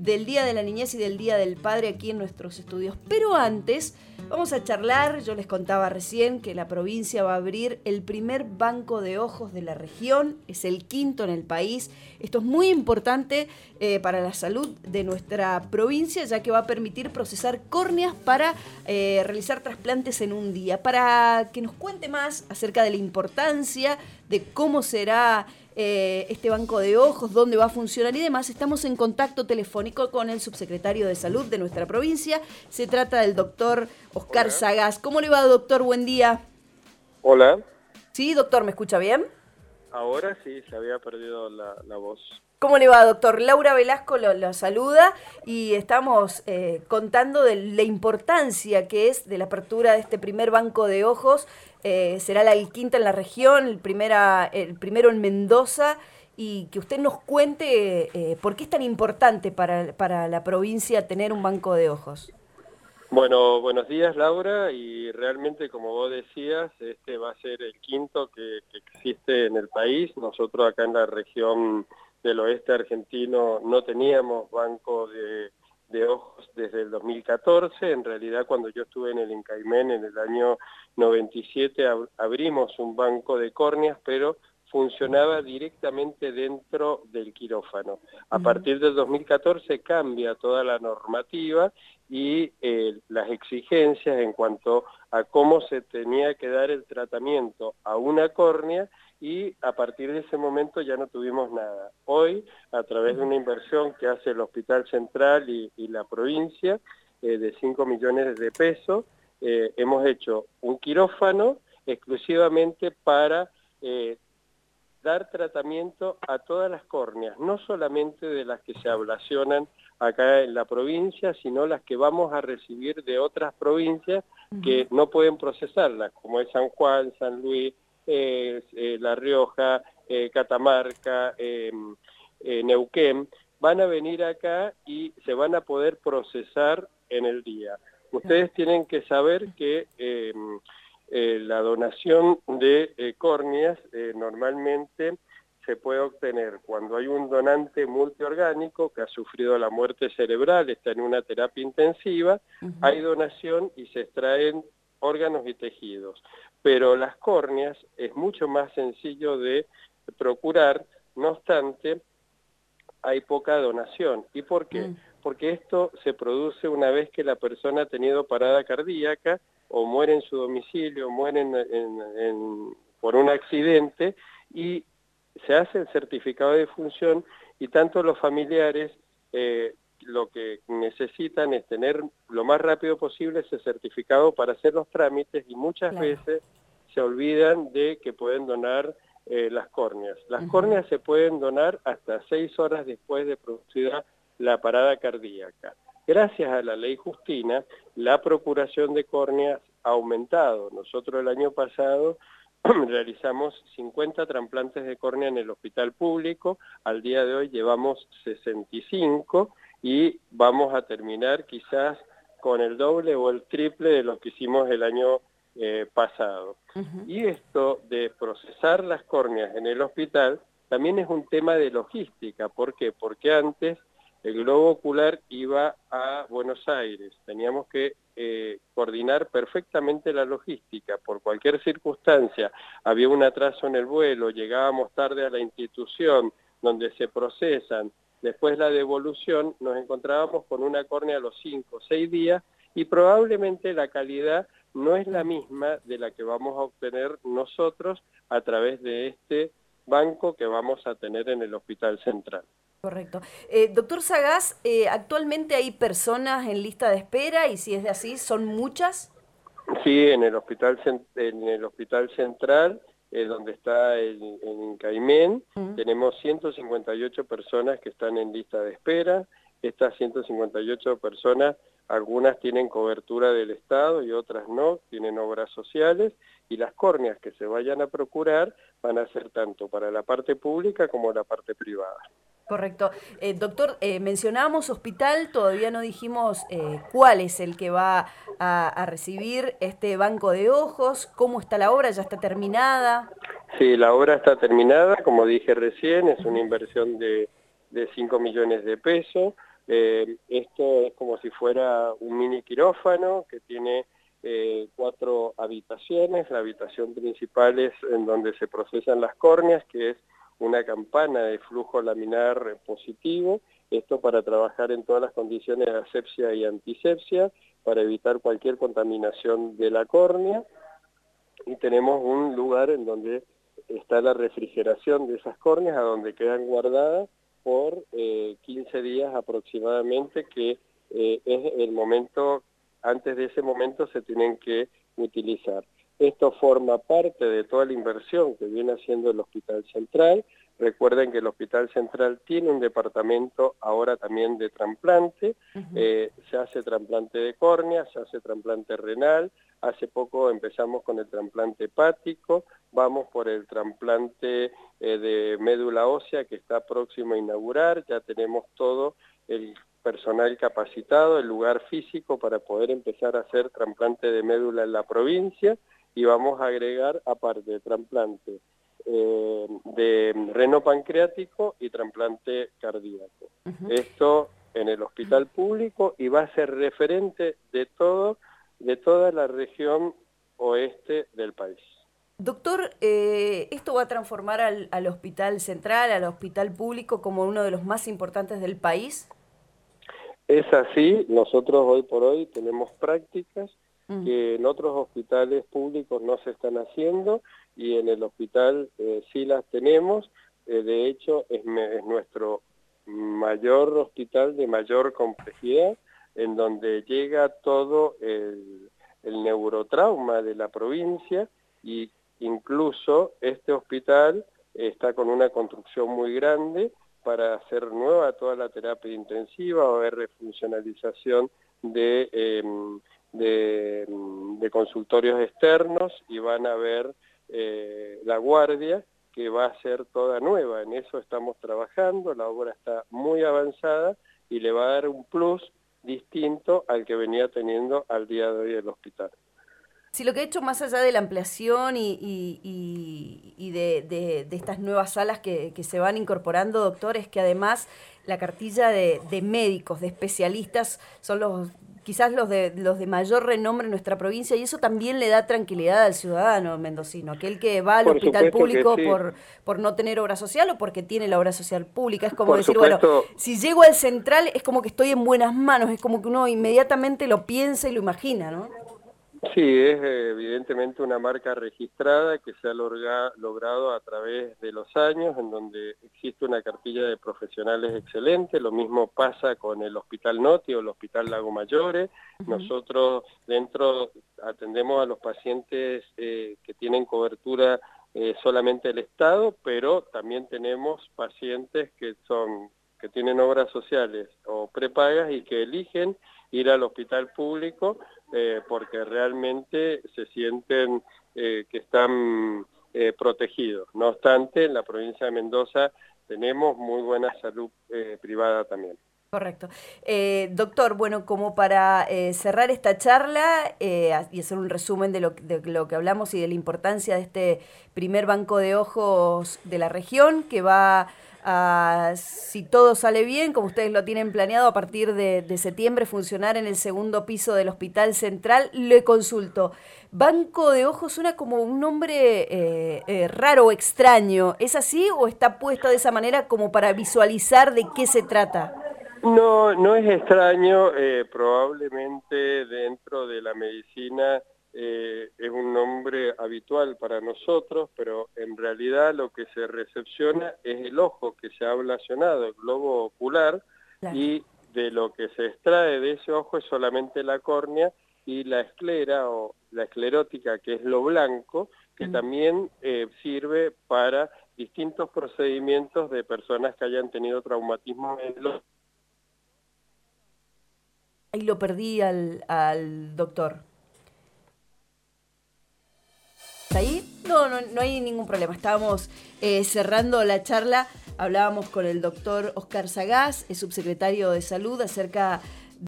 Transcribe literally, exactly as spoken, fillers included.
del Día de la Niñez y del Día del Padre aquí en nuestros estudios. Pero antes vamos a charlar, yo les contaba recién que la provincia va a abrir el primer banco de ojos de la región, es el quinto en el país. Esto es muy importante eh, para la salud de nuestra provincia, ya que va a permitir procesar córneas para eh, realizar trasplantes en un día. Para que nos cuente más acerca de la importancia, de cómo será Eh, este banco de ojos, dónde va a funcionar y demás, estamos en contacto telefónico con el subsecretario de Salud de nuestra provincia. Se trata del doctor Oscar Hola. Sagaz. ¿Cómo le va, doctor? Buen día. Hola. Sí, doctor, ¿me escucha bien? Ahora sí, se había perdido la, la voz. ¿Cómo le va, doctor? Laura Velasco lo, lo saluda y estamos eh, contando de la importancia que es de la apertura de este primer banco de ojos. Eh, será la quinta en la región, el, primera, el primero en Mendoza, y que usted nos cuente eh, por qué es tan importante para, para la provincia tener un banco de ojos. Bueno, buenos días, Laura, y realmente, como vos decías, este va a ser el quinto que, que existe en el país. Nosotros acá en la región del oeste argentino no teníamos banco de, de ojos desde el dos mil catorce. En realidad, cuando yo estuve en el INCAIMEN en el año noventa y siete, ab abrimos un banco de córneas, pero funcionaba directamente dentro del quirófano. A partir del dos mil catorce cambia toda la normativa y eh, las exigencias en cuanto a cómo se tenía que dar el tratamiento a una córnea, y a partir de ese momento ya no tuvimos nada. Hoy, a través de una inversión que hace el Hospital Central y, y la provincia, eh, de cinco millones de pesos, eh, hemos hecho un quirófano exclusivamente para eh, dar tratamiento a todas las córneas, no solamente de las que se ablacionan acá en la provincia, sino las que vamos a recibir de otras provincias que no pueden procesarlas, como es San Juan, San Luis, eh, eh, La Rioja, eh, Catamarca, eh, eh, Neuquén. Van a venir acá y se van a poder procesar en el día. Ustedes tienen que saber que eh, eh, la donación de eh, córneas eh, normalmente se puede obtener cuando hay un donante multiorgánico que ha sufrido la muerte cerebral, está en una terapia intensiva, uh-huh. Hay donación y se extraen órganos y tejidos. Pero las córneas es mucho más sencillo de procurar, no obstante, hay poca donación. ¿Y por qué? Mm. Porque esto se produce una vez que la persona ha tenido parada cardíaca, o muere en su domicilio, o muere en, en, en, por un accidente, y se hace el certificado de defunción, y tanto los familiares eh, lo que necesitan es tener lo más rápido posible ese certificado para hacer los trámites, y muchas claro. veces se olvidan de que pueden donar eh, las córneas. Las uh-huh. córneas se pueden donar hasta seis horas después de producida la parada cardíaca. Gracias a la ley Justina, la procuración de córneas ha aumentado. Nosotros el año pasado realizamos cincuenta trasplantes de córnea en el hospital público, al día de hoy llevamos sesenta y cinco y vamos a terminar quizás con el doble o el triple de lo que hicimos el año eh, pasado. Uh-huh. Y esto de procesar las córneas en el hospital también es un tema de logística. ¿Por qué? Porque antes el globo ocular iba a Buenos Aires, teníamos que eh, coordinar perfectamente la logística, por cualquier circunstancia, había un atraso en el vuelo, llegábamos tarde a la institución donde se procesan, después la devolución, nos encontrábamos con una córnea a los cinco o seis días, y probablemente la calidad no es la misma de la que vamos a obtener nosotros a través de este banco que vamos a tener en el Hospital Central. Correcto. Eh, doctor Sagaz, eh, ¿actualmente hay personas en lista de espera? Y si es de así, ¿son muchas? Sí, en el Hospital, en el hospital Central, eh, donde está el, el INCAIMEN, uh-huh. tenemos ciento cincuenta y ocho personas que están en lista de espera. Estas ciento cincuenta y ocho personas, algunas tienen cobertura del Estado y otras no, tienen obras sociales, y las córneas que se vayan a procurar van a ser tanto para la parte pública como la parte privada. Correcto. Eh, doctor, eh, mencionábamos hospital, todavía no dijimos eh, cuál es el que va a, a recibir este banco de ojos, cómo está la obra, ya está terminada. Sí, la obra está terminada, como dije recién, es una inversión de, de cinco millones de pesos. Eh, esto es como si fuera un mini quirófano que tiene eh, cuatro habitaciones. La habitación principal es en donde se procesan las córneas, que es una campana de flujo laminar positivo, esto para trabajar en todas las condiciones de asepsia y antisepsia, para evitar cualquier contaminación de la córnea, y tenemos un lugar en donde está la refrigeración de esas córneas, a donde quedan guardadas por eh, quince días aproximadamente, que eh, es el momento, antes de ese momento se tienen que utilizar. Esto forma parte de toda la inversión que viene haciendo el Hospital Central. Recuerden que el Hospital Central tiene un departamento ahora también de trasplante, uh-huh. eh, se hace trasplante de córnea, se hace trasplante renal, hace poco empezamos con el trasplante hepático, vamos por el trasplante eh, de médula ósea que está próximo a inaugurar, ya tenemos todo el personal capacitado, el lugar físico para poder empezar a hacer trasplante de médula en la provincia, y vamos a agregar, aparte de trasplante eh, de reno pancreático y trasplante cardíaco. Uh-huh. Esto en el hospital público, y va a ser referente de todo, de toda la región oeste del país. Doctor, eh, ¿esto va a transformar al, al Hospital Central, al hospital público, como uno de los más importantes del país? Es así. Nosotros hoy por hoy tenemos prácticas mm. que en otros hospitales públicos no se están haciendo, y en el hospital eh, sí las tenemos. Eh, de hecho, es, me, es nuestro mayor hospital de mayor complejidad, en donde llega todo el, el neurotrauma de la provincia, y incluso este hospital está con una construcción muy grande para hacer nueva toda la terapia intensiva, o haber refuncionalización de, eh, de, de consultorios externos, y van a ver eh, la guardia, que va a ser toda nueva. En eso estamos trabajando, la obra está muy avanzada y le va a dar un plus distinto al que venía teniendo al día de hoy el hospital. Si lo que he hecho, más allá de la ampliación y, y, y, y de, de, de estas nuevas salas que, que se van incorporando, doctor, es que además la cartilla de, de médicos, de especialistas, son los quizás los de los de mayor renombre en nuestra provincia, y eso también le da tranquilidad al ciudadano mendocino, aquel que va al por hospital público sí. por, por no tener obra social o porque tiene la obra social pública. Es como por decir, supuesto. Bueno, si llego al central es como que estoy en buenas manos, es como que uno inmediatamente lo piensa y lo imagina, ¿no? Sí, es evidentemente una marca registrada que se ha logra, logrado a través de los años, en donde existe una cartilla de profesionales excelente. Lo mismo pasa con el Hospital Noti o el Hospital Lago Mayores. Uh-huh. Nosotros dentro atendemos a los pacientes eh, que tienen cobertura eh, solamente del Estado, pero también tenemos pacientes que son que tienen obras sociales o prepagas y que eligen ir al hospital público eh, porque realmente se sienten eh, que están eh, protegidos. No obstante, en la provincia de Mendoza tenemos muy buena salud eh, privada también. Correcto. Eh, doctor, bueno, como para eh, cerrar esta charla eh, y hacer un resumen de lo, de lo que hablamos y de la importancia de este primer banco de ojos de la región, que va a, si todo sale bien, como ustedes lo tienen planeado, a partir de, de septiembre funcionar en el segundo piso del Hospital Central. Le consulto, banco de ojos suena como un nombre eh, eh, raro o extraño. ¿Es así o está puesto de esa manera como para visualizar de qué se trata? No, no es extraño, eh, probablemente dentro de la medicina eh, es un nombre habitual para nosotros, pero en realidad lo que se recepciona es el ojo que se ha ablacionado, el globo ocular, claro. Y de lo que se extrae de ese ojo es solamente la córnea y la esclera o la esclerótica, que es lo blanco, que mm. también eh, sirve para distintos procedimientos de personas que hayan tenido traumatismo en los... Ahí lo perdí al, al doctor. ¿Está ahí? No, no, no hay ningún problema. Estábamos eh, cerrando la charla. Hablábamos con el doctor Oscar Sagaz, es subsecretario de Salud, acerca